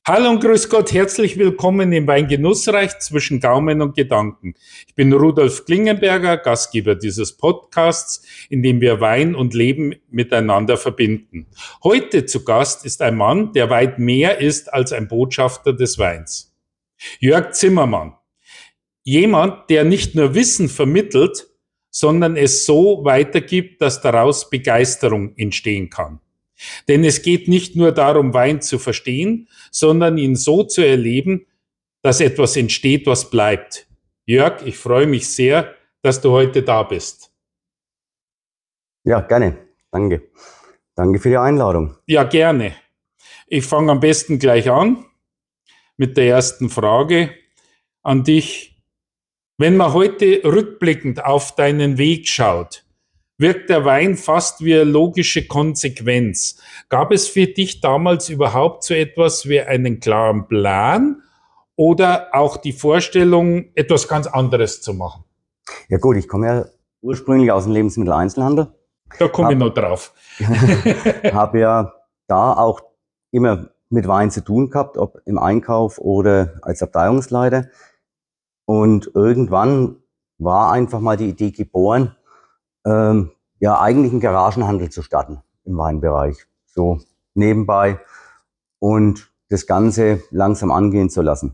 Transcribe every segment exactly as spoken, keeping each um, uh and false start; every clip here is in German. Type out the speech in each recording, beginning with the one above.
Hallo und grüß Gott, herzlich willkommen im Weingenussreich zwischen Gaumen und Gedanken. Ich bin Rudolf Klingenberger, Gastgeber dieses Podcasts, in dem wir Wein und Leben miteinander verbinden. Heute zu Gast ist ein Mann, der weit mehr ist als ein Botschafter des Weins. Jörg Zimmermann. Jemand, der nicht nur Wissen vermittelt, sondern es so weitergibt, dass daraus Begeisterung entstehen kann. Denn es geht nicht nur darum, Wein zu verstehen, sondern ihn so zu erleben, dass etwas entsteht, was bleibt. Jörg, ich freue mich sehr, dass du heute da bist. Ja, gerne. Danke. Danke für die Einladung. Ja, gerne. Ich fange am besten gleich an mit der ersten Frage an dich. Wenn man heute rückblickend auf deinen Weg schaut, wirkt der Wein fast wie eine logische Konsequenz. Gab es für dich damals überhaupt so etwas wie einen klaren Plan oder auch die Vorstellung, etwas ganz anderes zu machen? Ja gut, ich komme ja ursprünglich aus dem Lebensmitteleinzelhandel. Da komme ich noch drauf. Habe ja da auch immer mit Wein zu tun gehabt, ob im Einkauf oder als Abteilungsleiter. Und irgendwann war einfach mal die Idee geboren, ähm, ja eigentlich einen Garagenhandel zu starten im Weinbereich, so nebenbei und das Ganze langsam angehen zu lassen.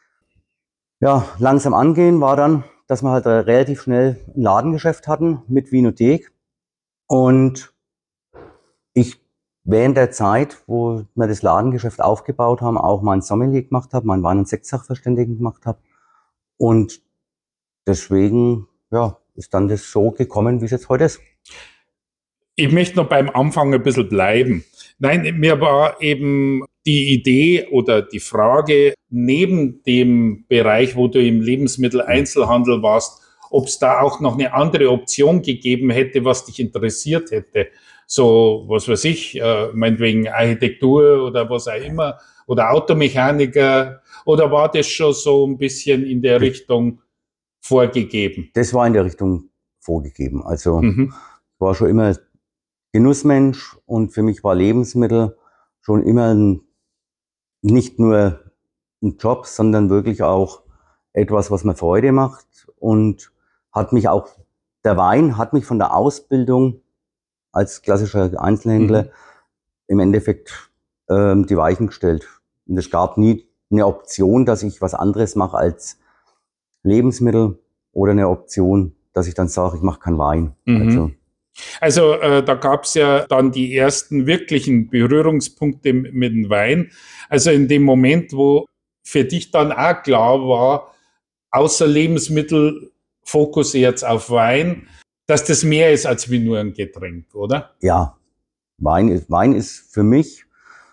Ja, langsam angehen war dann, dass wir halt relativ schnell ein Ladengeschäft hatten mit Winothek und ich während der Zeit, wo wir das Ladengeschäft aufgebaut haben, auch mein Sommelier gemacht habe, meinen Wein- und Sektsachverständigen gemacht habe und deswegen, ja, ist dann das so gekommen, wie es jetzt heute ist. Ich möchte noch beim Anfang ein bisschen bleiben. Nein, mir war eben die Idee oder die Frage, neben dem Bereich, wo du im Lebensmitteleinzelhandel warst, ob es da auch noch eine andere Option gegeben hätte, was dich interessiert hätte. So, was weiß ich, äh, meinetwegen Architektur oder was auch immer, oder Automechaniker, oder war das schon so ein bisschen in der Richtung vorgegeben? Das war in der Richtung vorgegeben. Also Mhm. ich war schon immer Genussmensch und für mich war Lebensmittel schon immer ein, nicht nur ein Job, sondern wirklich auch etwas, was mir Freude macht und hat mich auch, der Wein hat mich von der Ausbildung als klassischer Einzelhändler mhm. im Endeffekt ähm, die Weichen gestellt. Und es gab nie eine Option, dass ich was anderes mache als Lebensmittel oder eine Option, dass ich dann sage, ich mache keinen Wein. Mhm. Also, also äh, da gab es ja dann die ersten wirklichen Berührungspunkte mit dem Wein. Also in dem Moment, wo für dich dann auch klar war, außer Lebensmittel Fokus jetzt auf Wein, dass das mehr ist als wie nur ein Getränk, oder? Ja, Wein ist, Wein ist für mich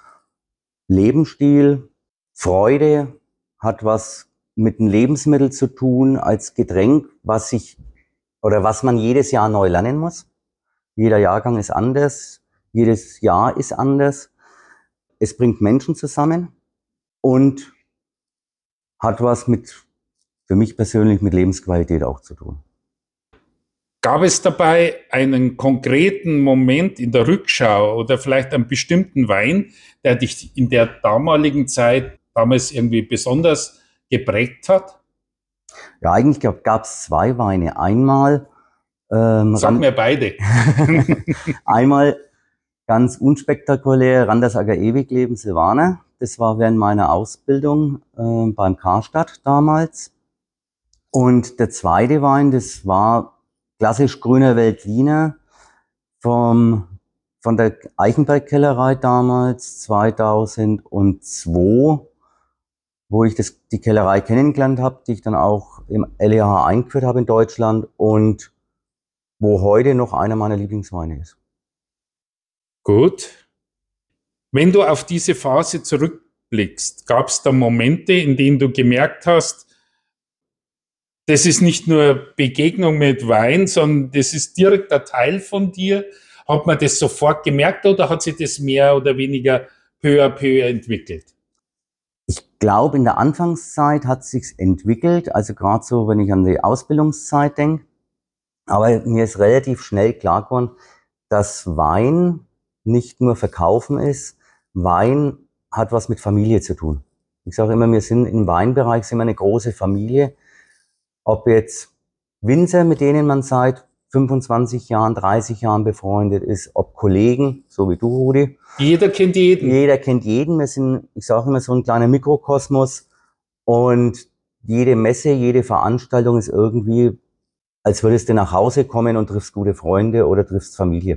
Lebensstil, Freude, hat was mit einem Lebensmittel zu tun als Getränk, was ich oder was man jedes Jahr neu lernen muss. Jeder Jahrgang ist anders, jedes Jahr ist anders. Es bringt Menschen zusammen und hat was mit, für mich persönlich, mit Lebensqualität auch zu tun. Gab es dabei einen konkreten Moment in der Rückschau oder vielleicht einen bestimmten Wein, der dich in der damaligen Zeit damals irgendwie besonders geprägt hat? Ja, eigentlich gab es zwei Weine. Einmal ähm, Sag mir beide. Einmal ganz unspektakulär Randersacker Ewigleben Silvaner. Das war während meiner Ausbildung äh, beim Karstadt damals. Und der zweite Wein, das war klassisch Grüner Veltliner vom, von der Eichenberg-Kellerei damals, zweitausendzwei, wo ich das, die Kellerei kennengelernt habe, die ich dann auch im L E H eingeführt habe in Deutschland und wo heute noch einer meiner Lieblingsweine ist. Gut. Wenn du auf diese Phase zurückblickst, gab es da Momente, in denen du gemerkt hast, das ist nicht nur Begegnung mit Wein, sondern das ist direkt ein Teil von dir? Hat man das sofort gemerkt oder hat sich das mehr oder weniger peu à peu entwickelt? Ich glaube, in der Anfangszeit hat es sich entwickelt, also gerade so, wenn ich an die Ausbildungszeit denke. Aber mir ist relativ schnell klar geworden, dass Wein nicht nur Verkaufen ist. Wein hat was mit Familie zu tun. Ich sage immer, wir sind im Weinbereich sind wir eine große Familie. Ob jetzt Winzer, mit denen man seit fünfundzwanzig Jahren, dreißig Jahren befreundet ist, ob Kollegen, so wie du, Rudi. Jeder kennt jeden. Jeder kennt jeden. Wir sind, ich sage immer, so ein kleiner Mikrokosmos. Und jede Messe, jede Veranstaltung ist irgendwie, als würdest du nach Hause kommen und triffst gute Freunde oder triffst Familie.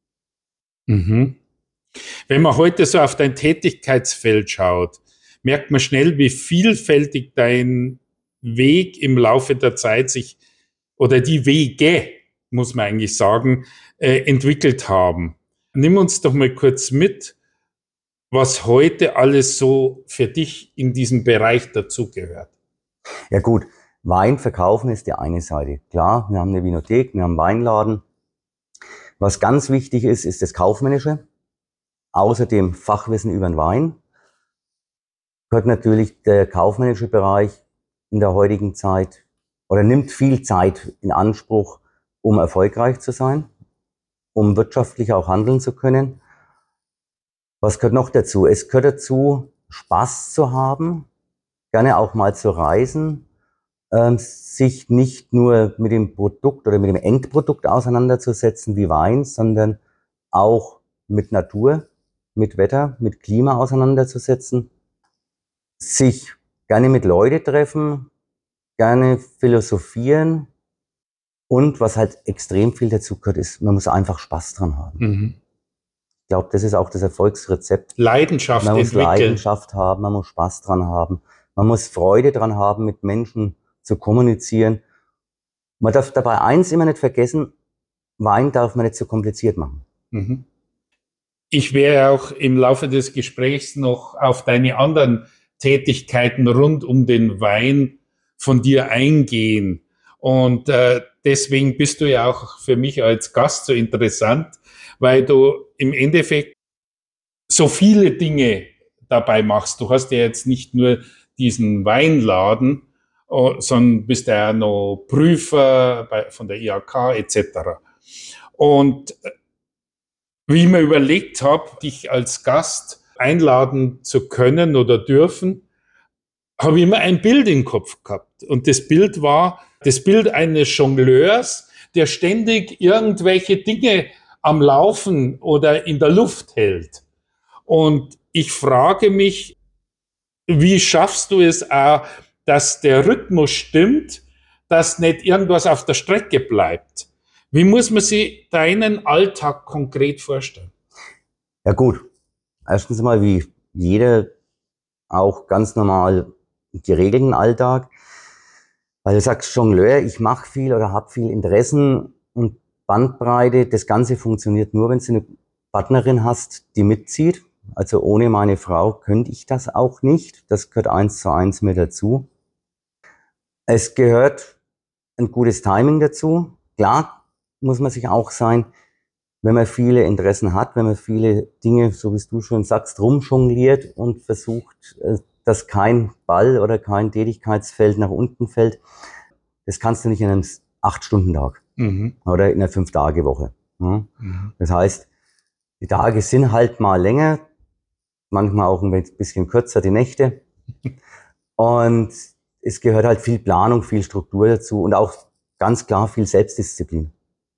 Mhm. Wenn man heute so auf dein Tätigkeitsfeld schaut, merkt man schnell, wie vielfältig dein Weg im Laufe der Zeit sich, oder die Wege, muss man eigentlich sagen, äh, entwickelt haben. Nimm uns doch mal kurz mit, was heute alles so für dich in diesem Bereich dazugehört. Ja gut, Wein verkaufen ist die eine Seite. Klar, wir haben eine Winothek, wir haben einen Weinladen. Was ganz wichtig ist, ist das Kaufmännische. Außerdem Fachwissen über den Wein. Gehört natürlich der kaufmännische Bereich in der heutigen Zeit oder nimmt viel Zeit in Anspruch, um erfolgreich zu sein, um wirtschaftlich auch handeln zu können. Was gehört noch dazu? Es gehört dazu, Spaß zu haben, gerne auch mal zu reisen, ähm, sich nicht nur mit dem Produkt oder mit dem Endprodukt auseinanderzusetzen wie Wein, sondern auch mit Natur, mit Wetter, mit Klima auseinanderzusetzen, sich gerne mit Leuten treffen, gerne philosophieren und was halt extrem viel dazu gehört, ist, man muss einfach Spaß dran haben. Mhm. Ich glaube, das ist auch das Erfolgsrezept. Leidenschaft Man muss entwickeln. Leidenschaft haben, man muss Spaß dran haben, man muss Freude dran haben, mit Menschen zu kommunizieren. Man darf dabei eins immer nicht vergessen, Wein darf man nicht so kompliziert machen. Mhm. Ich werde auch im Laufe des Gesprächs noch auf deine anderen Tätigkeiten rund um den Wein von dir eingehen. Und äh, deswegen bist du ja auch für mich als Gast so interessant, weil du im Endeffekt so viele Dinge dabei machst. Du hast ja jetzt nicht nur diesen Weinladen, oh, sondern bist ja noch Prüfer bei, von der I H K et cetera. Und wie ich mir überlegt habe, dich als Gast einladen zu können oder dürfen, habe ich immer ein Bild im Kopf gehabt. Und das Bild war das Bild eines Jongleurs, der ständig irgendwelche Dinge am Laufen oder in der Luft hält. Und ich frage mich, wie schaffst du es auch, dass der Rhythmus stimmt, dass nicht irgendwas auf der Strecke bleibt? Wie muss man sich deinen Alltag konkret vorstellen? Ja gut, erstens mal wie jeder auch ganz normal geregelten Alltag. Weil du sagst, Jongleur, ich mache viel oder habe viel Interessen und Bandbreite. Das Ganze funktioniert nur, wenn du eine Partnerin hast, die mitzieht. Also ohne meine Frau könnte ich das auch nicht. Das gehört eins zu eins mit dazu. Es gehört ein gutes Timing dazu. Klar muss man sich auch sein, wenn man viele Interessen hat, wenn man viele Dinge, so wie du schon sagst, rumjongliert und versucht, dass kein Ball oder kein Tätigkeitsfeld nach unten fällt. Das kannst du nicht in einem acht-Stunden-Tag mhm. oder in einer fünf-Tage-Woche. Ja? Mhm. Das heißt, die Tage sind halt mal länger, manchmal auch ein bisschen kürzer, die Nächte. Und es gehört halt viel Planung, viel Struktur dazu und auch ganz klar viel Selbstdisziplin.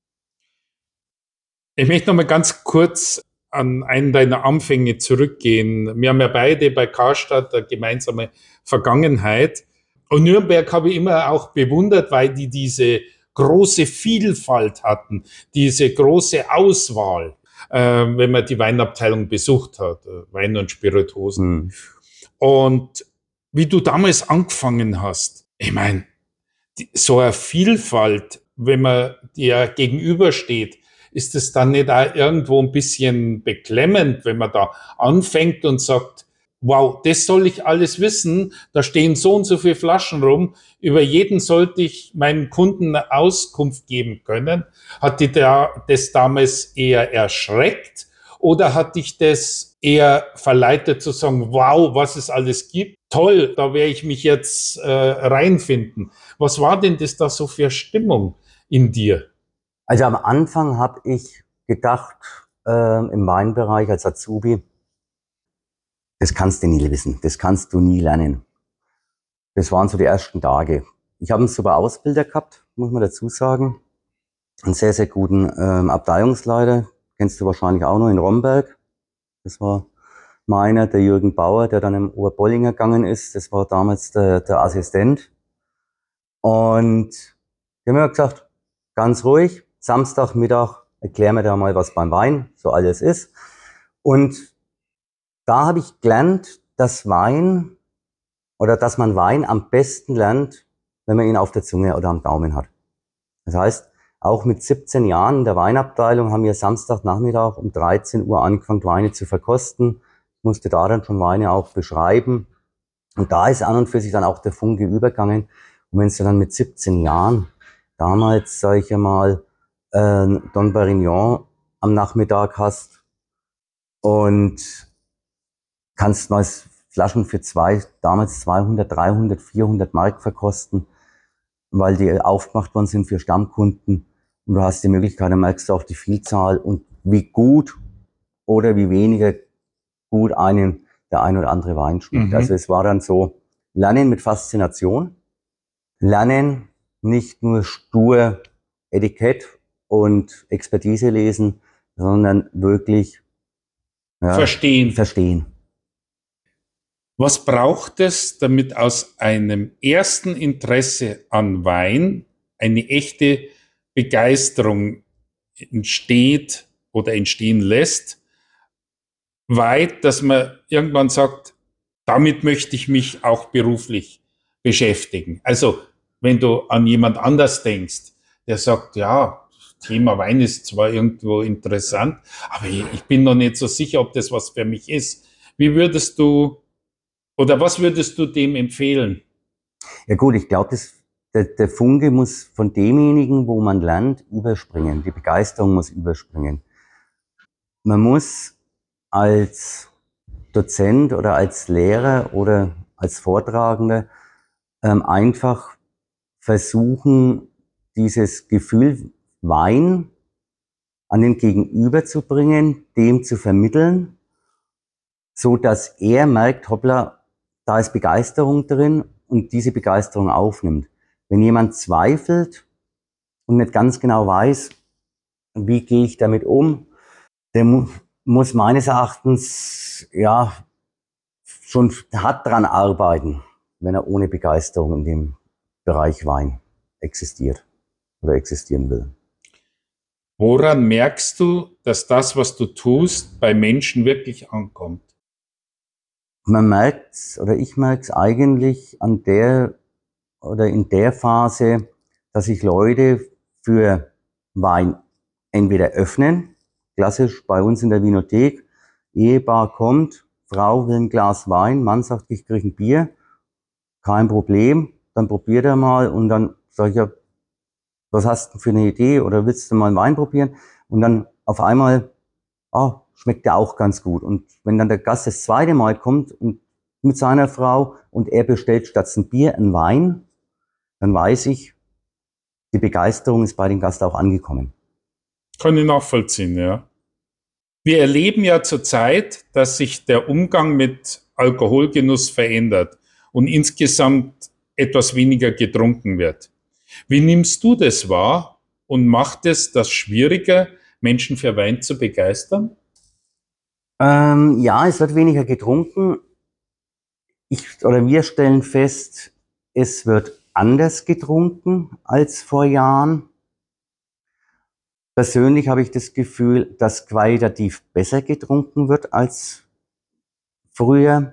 Ich möchte noch mal ganz kurz an einen deiner Anfänge zurückgehen. Wir haben ja beide bei Karstadt eine gemeinsame Vergangenheit. Und Nürnberg habe ich immer auch bewundert, weil die diese große Vielfalt hatten, diese große Auswahl, äh, wenn man die Weinabteilung besucht hat, Wein und Spirituosen. Hm. Und wie du damals angefangen hast, ich meine, so eine Vielfalt, wenn man dir gegenübersteht, ist es dann nicht auch irgendwo ein bisschen beklemmend, wenn man da anfängt und sagt, wow, das soll ich alles wissen, da stehen so und so viele Flaschen rum, über jeden sollte ich meinen Kunden eine Auskunft geben können. Hat dich da das damals eher erschreckt oder hat dich das eher verleitet zu sagen, wow, was es alles gibt? Toll, da werde ich mich jetzt äh, reinfinden. Was war denn das da so für Stimmung in dir? Also am Anfang habe ich gedacht, äh, im Weinbereich als Azubi, das kannst du nie wissen, das kannst du nie lernen. Das waren so die ersten Tage. Ich habe einen super Ausbilder gehabt, muss man dazu sagen. Einen sehr, sehr guten ähm, Abteilungsleiter, kennst du wahrscheinlich auch noch in Romberg. Das war meiner, der Jürgen Bauer, der dann im Oberbollinger gegangen ist. Das war damals der, der Assistent. Und die haben mir gesagt, ganz ruhig, Samstagmittag erklär mir da mal, was beim Wein so alles ist. Und da habe ich gelernt, dass Wein oder dass man Wein am besten lernt, wenn man ihn auf der Zunge oder am Gaumen hat. Das heißt, auch mit siebzehn Jahren in der Weinabteilung haben wir Samstagnachmittag um dreizehn Uhr angefangen, Weine zu verkosten. Ich musste da dann schon Weine auch beschreiben. Und da ist an und für sich dann auch der Funke übergegangen. Und wenn du dann mit siebzehn Jahren, damals, sage ich ja mal, äh, Don Perignon am Nachmittag hast und kannst mal Flaschen für zwei, damals zweihundert, dreihundert, vierhundert Mark verkosten, weil die aufgemacht worden sind für Stammkunden. Und du hast die Möglichkeit, dann merkst du auch die Vielzahl und wie gut oder wie weniger gut einen der ein oder andere Wein schmeckt. Mhm. Also es war dann so, Lernen mit Faszination, Lernen nicht nur stur Etikett und Expertise lesen, sondern wirklich ja, verstehen. verstehen. Was braucht es, damit aus einem ersten Interesse an Wein eine echte Begeisterung entsteht oder entstehen lässt, weit, dass man irgendwann sagt, damit möchte ich mich auch beruflich beschäftigen. Also wenn du an jemand anders denkst, der sagt, ja, Thema Wein ist zwar irgendwo interessant, aber ich bin noch nicht so sicher, ob das was für mich ist. Wie würdest du oder was würdest du dem empfehlen? Ja gut, ich glaube, der, der Funke muss von demjenigen, wo man lernt, überspringen. Die Begeisterung muss überspringen. Man muss als Dozent oder als Lehrer oder als Vortragender ähm, einfach versuchen, dieses Gefühl Wein an den Gegenüber zu bringen, dem zu vermitteln, so dass er merkt, hoppla, da ist Begeisterung drin und diese Begeisterung aufnimmt. Wenn jemand zweifelt und nicht ganz genau weiß, wie gehe ich damit um, der mu muss meines Erachtens ja schon hart dran arbeiten, wenn er ohne Begeisterung in dem Bereich Wein existiert oder existieren will. Woran merkst du, dass das, was du tust, bei Menschen wirklich ankommt? Man merkt oder ich merke es eigentlich an der oder in der Phase, dass sich Leute für Wein entweder öffnen, klassisch bei uns in der Winothek, Ehepaar kommt, Frau will ein Glas Wein, Mann sagt, ich kriege ein Bier, kein Problem, dann probiert er mal und dann sage ich ja, was hast du für eine Idee oder willst du mal einen Wein probieren? Und dann auf einmal, oh, schmeckt der auch ganz gut. Und wenn dann der Gast das zweite Mal kommt und mit seiner Frau und er bestellt statt ein Bier einen Wein, dann weiß ich, die Begeisterung ist bei dem Gast auch angekommen. Kann ich nachvollziehen, ja. Wir erleben ja zurzeit, dass sich der Umgang mit Alkoholgenuss verändert und insgesamt etwas weniger getrunken wird. Wie nimmst du das wahr und macht es das schwieriger, Menschen für Wein zu begeistern? Ähm, ja, es wird weniger getrunken. Ich oder wir stellen fest, es wird anders getrunken als vor Jahren. Persönlich habe ich das Gefühl, dass qualitativ besser getrunken wird als früher.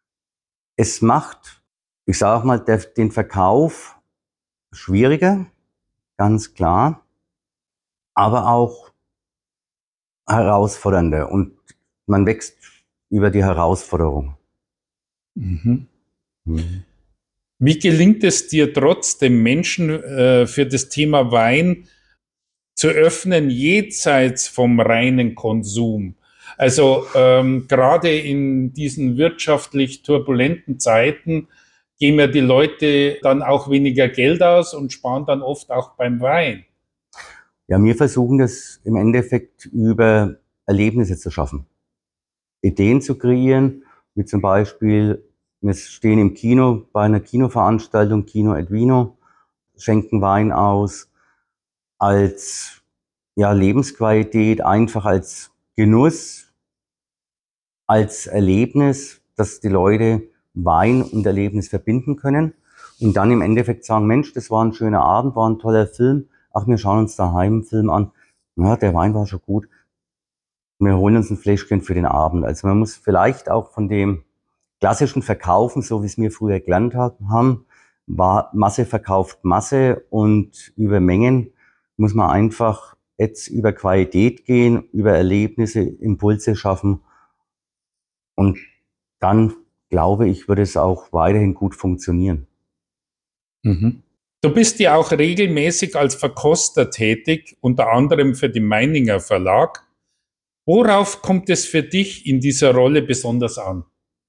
Es macht, ich sage mal, der, den Verkauf schwieriger, ganz klar, aber auch herausfordernder und man wächst über die Herausforderung. Mhm. Mhm. Wie gelingt es dir trotzdem, Menschen äh, für das Thema Wein zu öffnen, jenseits vom reinen Konsum? Also ähm, gerade in diesen wirtschaftlich turbulenten Zeiten geben ja die Leute dann auch weniger Geld aus und sparen dann oft auch beim Wein. Ja, wir versuchen das im Endeffekt über Erlebnisse zu schaffen, Ideen zu kreieren. wie zum Beispiel, wir stehen im Kino bei einer Kinoveranstaltung, Kino et Vino, schenken Wein aus als ja, Lebensqualität, einfach als Genuss, als Erlebnis, dass die Leute Wein und Erlebnis verbinden können und dann im Endeffekt sagen, Mensch, das war ein schöner Abend, war ein toller Film, ach, wir schauen uns daheim einen Film an, ja, der Wein war schon gut, wir holen uns ein Fläschchen für den Abend. Also man muss vielleicht auch von dem klassischen Verkaufen, so wie es wir früher gelernt haben, war Masse verkauft Masse und über Mengen muss man einfach jetzt über Qualität gehen, über Erlebnisse, Impulse schaffen und dann, glaube ich, wird es auch weiterhin gut funktionieren. Mhm. Du bist ja auch regelmäßig als Verkoster tätig, unter anderem für den Meininger Verlag. Worauf kommt es für dich in dieser Rolle besonders an?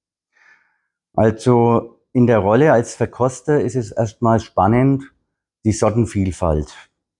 Also in der Rolle als Verkoster ist es erstmal spannend, die Sortenvielfalt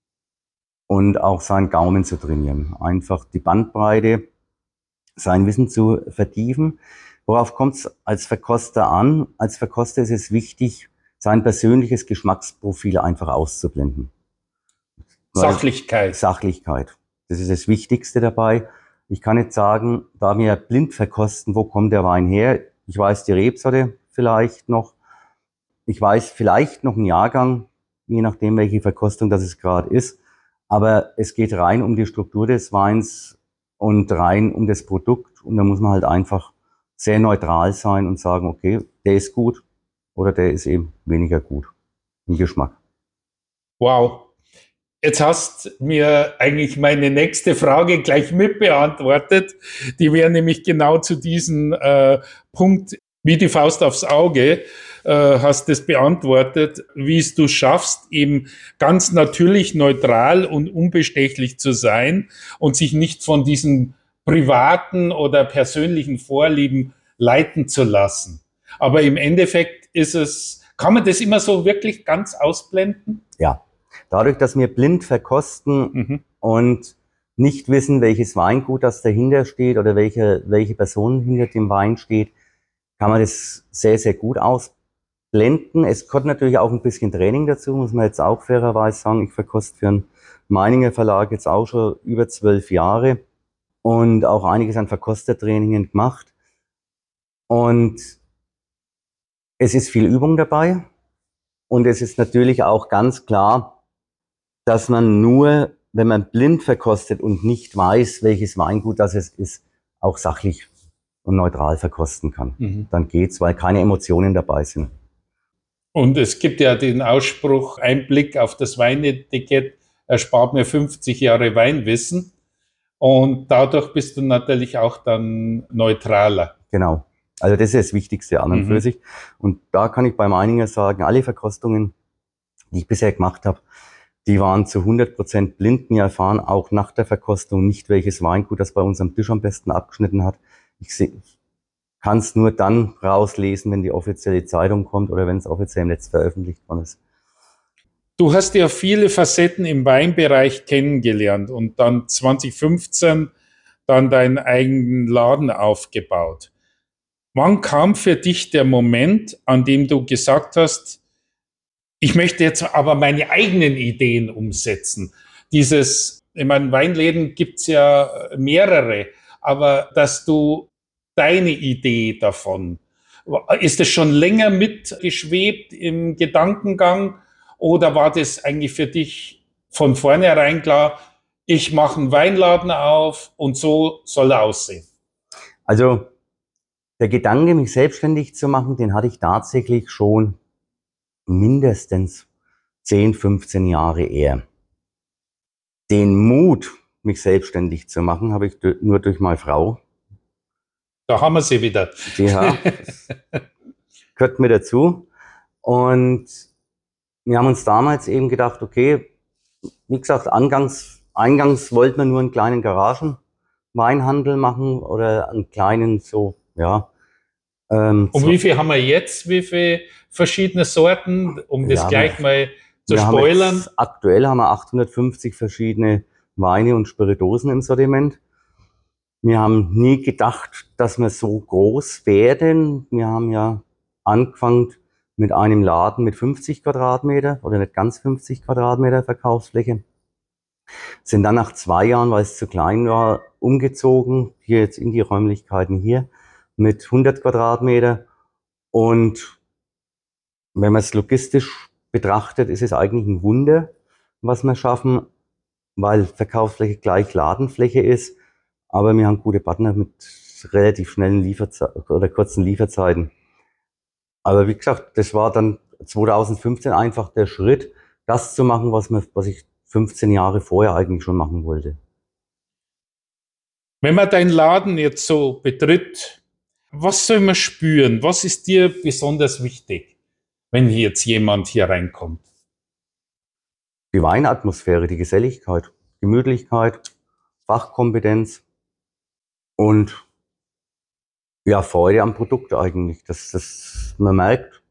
und auch seinen Gaumen zu trainieren. Einfach die Bandbreite, sein Wissen zu vertiefen. Worauf kommt es als Verkoster an? Als Verkoster ist es wichtig, sein persönliches Geschmacksprofil einfach auszublenden. Sachlichkeit. Sachlichkeit. Das ist das Wichtigste dabei. Ich kann nicht sagen, da wir blind verkosten, wo kommt der Wein her? Ich weiß die Rebsorte vielleicht noch. Ich weiß vielleicht noch einen Jahrgang, je nachdem, welche Verkostung das es gerade ist. Aber es geht rein um die Struktur des Weins und rein um das Produkt. Und da muss man halt einfach sehr neutral sein und sagen, okay, der ist gut oder der ist eben weniger gut im Geschmack. Wow. Jetzt hast mir eigentlich meine nächste Frage gleich mitbeantwortet. Die wäre nämlich genau zu diesem äh, Punkt, wie die Faust aufs Auge, äh, hast das beantwortet, wie es du schaffst, eben ganz natürlich neutral und unbestechlich zu sein und sich nicht von diesen privaten oder persönlichen Vorlieben leiten zu lassen. Aber im Endeffekt ist es, kann man das immer so wirklich ganz ausblenden? Ja. Dadurch, dass wir blind verkosten mhm. und nicht wissen, welches Weingut das dahinter steht oder welche, welche Person hinter dem Wein steht, kann man das sehr, sehr gut ausblenden. Es kommt natürlich auch ein bisschen Training dazu, muss man jetzt auch fairerweise sagen. Ich verkoste für einen Meininger Verlag jetzt auch schon über zwölf Jahre und auch einiges an Verkostertrainingen gemacht. Und es ist viel Übung dabei und es ist natürlich auch ganz klar, dass man nur, wenn man blind verkostet und nicht weiß, welches Weingut das es ist, auch sachlich und neutral verkosten kann. Mhm. Dann geht's, weil keine Emotionen dabei sind. Und es gibt ja den Ausspruch, ein Blick auf das Weinetikett erspart mir fünfzig Jahre Weinwissen. Und dadurch bist du natürlich auch dann neutraler. Genau. Also das ist das Wichtigste an und mhm. für sich. Und da kann ich beim Meininger sagen, alle Verkostungen, die ich bisher gemacht habe, die waren zu hundert Prozent blind. Wir erfahren auch nach der Verkostung nicht, welches Weingut das bei uns am Tisch am besten abgeschnitten hat. Ich kann es nur dann rauslesen, wenn die offizielle Zeitung kommt oder wenn es offiziell im Netz veröffentlicht worden ist. Du hast ja viele Facetten im Weinbereich kennengelernt und dann zwanzig fünfzehn dann deinen eigenen Laden aufgebaut. Wann kam für dich der Moment, an dem du gesagt hast, ich möchte jetzt aber meine eigenen Ideen umsetzen? Dieses, ich meine, Weinläden gibt's ja mehrere, aber dass du deine Idee davon, ist das schon länger mitgeschwebt im Gedankengang oder war das eigentlich für dich von vornherein klar, ich mache einen Weinladen auf und so soll er aussehen? Also der Gedanke, mich selbstständig zu machen, den hatte ich tatsächlich schon mindestens zehn, fünfzehn Jahre eher. Den Mut, mich selbstständig zu machen, habe ich nur durch meine Frau. Da haben wir sie wieder. Ja, gehört mir dazu. Und wir haben uns damals eben gedacht, okay, wie gesagt, angangs, eingangs wollten wir nur einen kleinen Garagenweinhandel machen oder einen kleinen so, ja. Ähm, Und wie viel haben wir jetzt? Wie viele verschiedene Sorten, um das ja, gleich mal zu spoilern? Haben aktuell haben wir achthundertfünfzig verschiedene Weine und Spirituosen im Sortiment. Wir haben nie gedacht, dass wir so groß werden. Wir haben ja angefangen mit einem Laden mit fünfzig Quadratmeter oder nicht ganz fünfzig Quadratmeter Verkaufsfläche. Sind dann nach zwei Jahren, weil es zu klein war, umgezogen, hier jetzt in die Räumlichkeiten hier mit hundert Quadratmeter. Und wenn man es logistisch betrachtet, ist es eigentlich ein Wunder, was wir schaffen, weil Verkaufsfläche gleich Ladenfläche ist. Aber wir haben gute Partner mit relativ schnellen Lieferzeiten oder kurzen Lieferzeiten. Aber wie gesagt, das war dann zweitausendfünfzehn einfach der Schritt, das zu machen, was, man, was ich fünfzehn Jahre vorher eigentlich schon machen wollte. Wenn man deinen Laden jetzt so betritt, was soll man spüren? Was ist dir besonders wichtig, wenn jetzt jemand hier reinkommt? Die Weinatmosphäre, die Geselligkeit, Gemütlichkeit, Fachkompetenz und ja, Freude am Produkt eigentlich. Das, das, man merkt,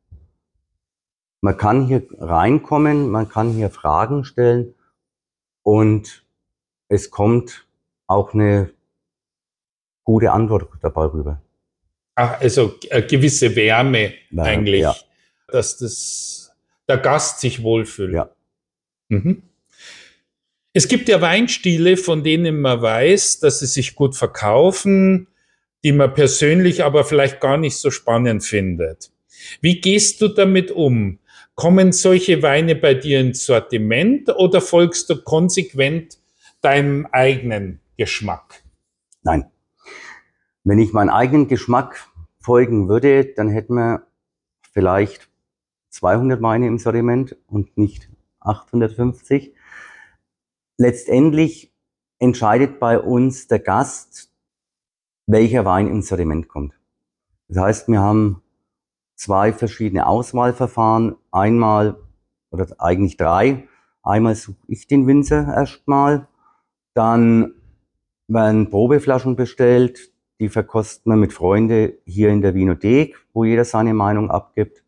man kann hier reinkommen, man kann hier Fragen stellen und es kommt auch eine gute Antwort dabei rüber. Ach, also eine gewisse Wärme Ja, eigentlich, ja. dass das, der Gast sich wohlfühlt. Ja. Mhm. Es gibt ja Weinstile, von denen man weiß, dass sie sich gut verkaufen, die man persönlich aber vielleicht gar nicht so spannend findet. Wie gehst du damit um? Kommen solche Weine bei dir ins Sortiment oder folgst du konsequent deinem eigenen Geschmack? Nein. Wenn ich meinen eigenen Geschmack folgen würde, dann hätten wir vielleicht zweihundert Weine im Sortiment und nicht achthundertfünfzig. Letztendlich entscheidet bei uns der Gast, welcher Wein ins Sortiment kommt. Das heißt, wir haben zwei verschiedene Auswahlverfahren. Einmal, oder eigentlich drei. Einmal suche ich den Winzer erstmal. Dann werden Probeflaschen bestellt. Die verkosten wir mit Freunden hier in der Winothek, wo jeder seine Meinung abgibt.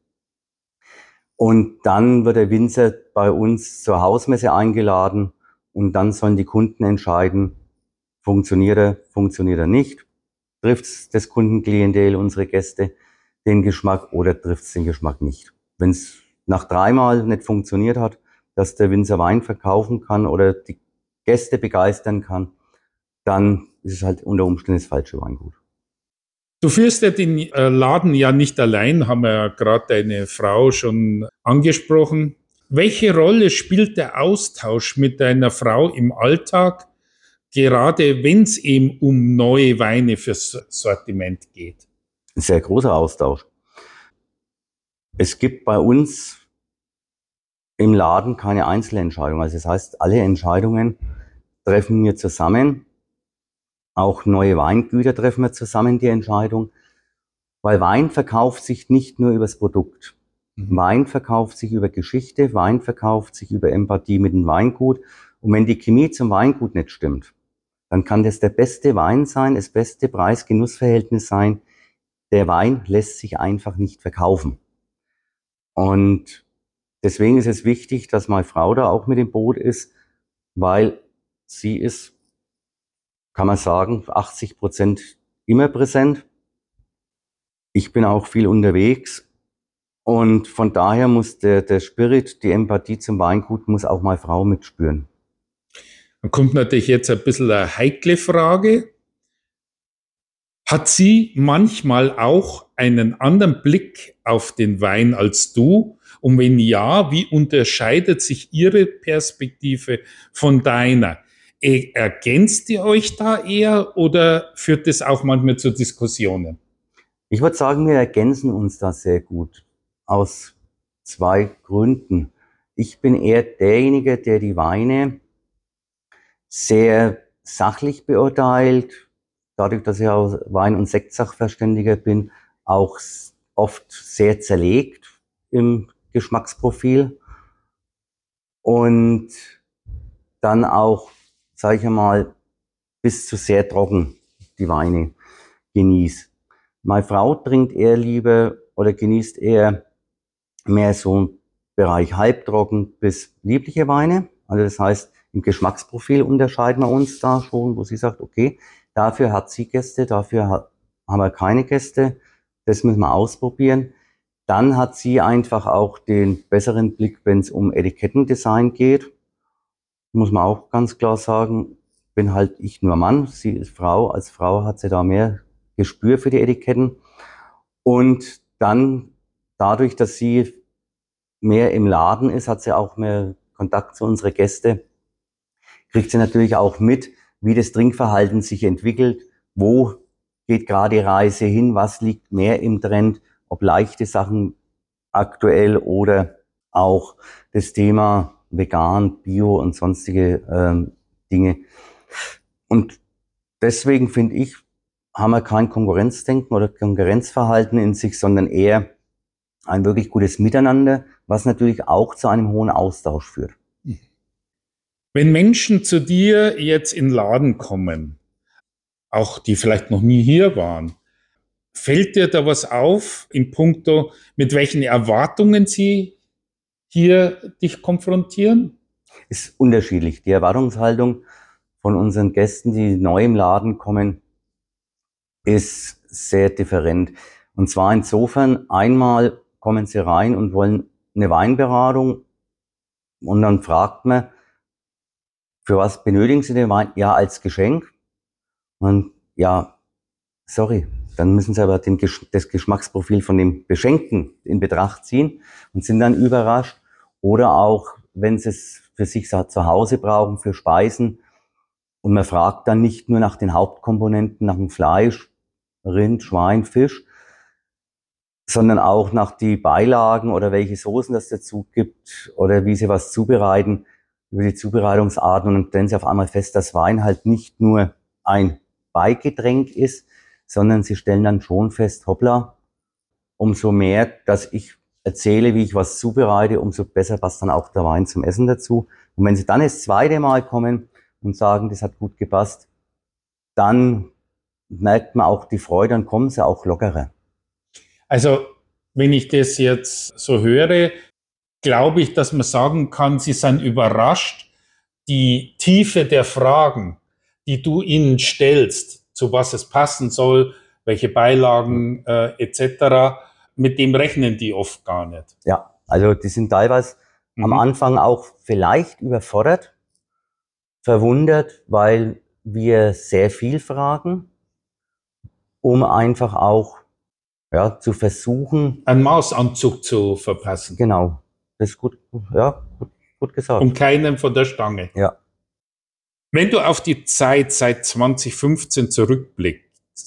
Und dann wird der Winzer bei uns zur Hausmesse eingeladen. Und dann sollen die Kunden entscheiden, funktioniert er, funktioniert er nicht. Trifft es das Kundenklientel, unsere Gäste, den Geschmack oder trifft es den Geschmack nicht. Wenn es nach dreimal nicht funktioniert hat, dass der Winzer Wein verkaufen kann oder die Gäste begeistern kann, dann ist es halt unter Umständen das falsche Weingut. Du führst ja den Laden ja nicht allein, haben wir ja gerade deine Frau schon angesprochen. Welche Rolle spielt der Austausch mit deiner Frau im Alltag, gerade wenn es eben um neue Weine fürs Sortiment geht? Ein sehr großer Austausch. Es gibt bei uns im Laden keine Einzelentscheidung. Also das heißt, alle Entscheidungen treffen wir zusammen. Auch neue Weingüter treffen wir zusammen, die Entscheidung. Weil Wein verkauft sich nicht nur über das Produkt. Mhm. Wein verkauft sich über Geschichte, Wein verkauft sich über Empathie mit dem Weingut. Und wenn die Chemie zum Weingut nicht stimmt, dann kann das der beste Wein sein, das beste Preis-Genuss-Verhältnis sein. Der Wein lässt sich einfach nicht verkaufen. Und deswegen ist es wichtig, dass meine Frau da auch mit im Boot ist, weil sie ist, kann man sagen, achtzig Prozent immer präsent. Ich bin auch viel unterwegs und von daher muss der, der Spirit, die Empathie zum Weingut, muss auch meine Frau mitspüren. Dann kommt natürlich jetzt ein bisschen eine heikle Frage. Hat sie manchmal auch einen anderen Blick auf den Wein als du? Und wenn ja, wie unterscheidet sich ihre Perspektive von deiner? Ergänzt ihr euch da eher oder führt das auch manchmal zu Diskussionen? Ich würde sagen, wir ergänzen uns da sehr gut. Aus zwei Gründen. Ich bin eher derjenige, der die Weine sehr sachlich beurteilt. Dadurch, dass ich auch Wein- und Sektsachverständiger bin, auch oft sehr zerlegt im Geschmacksprofil. Und dann auch, sage ich mal, bis zu sehr trocken die Weine genieße. Meine Frau trinkt eher lieber oder genießt eher mehr so einen Bereich halbtrocken bis liebliche Weine. Also das heißt, im Geschmacksprofil unterscheiden wir uns da schon, wo sie sagt, okay, Dafür hat sie Gäste, dafür hat, haben wir keine Gäste. Das müssen wir ausprobieren. Dann hat sie einfach auch den besseren Blick, wenn es um Etikettendesign geht. Muss man auch ganz klar sagen, bin halt ich nur Mann, sie ist Frau. Als Frau hat sie da mehr Gespür für die Etiketten. Und dann dadurch, dass sie mehr im Laden ist, hat sie auch mehr Kontakt zu unseren Gästen. Kriegt sie natürlich auch mit, wie das Trinkverhalten sich entwickelt, wo geht gerade die Reise hin, was liegt mehr im Trend, ob leichte Sachen aktuell oder auch das Thema vegan, bio und sonstige ähm, Dinge. Und deswegen finde ich, haben wir kein Konkurrenzdenken oder Konkurrenzverhalten in sich, sondern eher ein wirklich gutes Miteinander, was natürlich auch zu einem hohen Austausch führt. Wenn Menschen zu dir jetzt in den Laden kommen, auch die vielleicht noch nie hier waren, fällt dir da was auf in puncto, mit welchen Erwartungen sie hier dich konfrontieren? Ist unterschiedlich. Die Erwartungshaltung von unseren Gästen, die neu im Laden kommen, ist sehr different. Und zwar insofern, einmal kommen sie rein und wollen eine Weinberatung und dann fragt man, für was benötigen sie den Wein? Ja, als Geschenk. Und ja, sorry, dann müssen sie aber den, das Geschmacksprofil von dem Beschenkten in Betracht ziehen und sind dann überrascht. Oder auch, wenn sie es für sich zu Hause brauchen, für Speisen. Und man fragt dann nicht nur nach den Hauptkomponenten, nach dem Fleisch, Rind, Schwein, Fisch, sondern auch nach die Beilagen oder welche Soßen das dazu gibt oder wie sie was zubereiten, über die Zubereitungsarten. Und dann stellen sie auf einmal fest, dass Wein halt nicht nur ein Beigetränk ist, sondern sie stellen dann schon fest, hoppla, umso mehr, dass ich erzähle, wie ich was zubereite, umso besser passt dann auch der Wein zum Essen dazu. Und wenn sie dann das zweite Mal kommen und sagen, das hat gut gepasst, dann merkt man auch die Freude, dann kommen sie auch lockerer. Also, wenn ich das jetzt so höre, glaube ich, dass man sagen kann, sie sind überrascht, die Tiefe der Fragen, die du ihnen stellst, zu was es passen soll, welche Beilagen äh, et cetera, mit dem rechnen die oft gar nicht. Ja, also die sind teilweise mhm. am Anfang auch vielleicht überfordert, verwundert, weil wir sehr viel fragen, um einfach auch ja, zu versuchen, einen Maßanzug zu verpassen. Genau, das ist gut, ja, gut, gut gesagt. Um keinen von der Stange. Ja. Wenn du auf die Zeit seit zwanzig fünfzehn zurückblickst,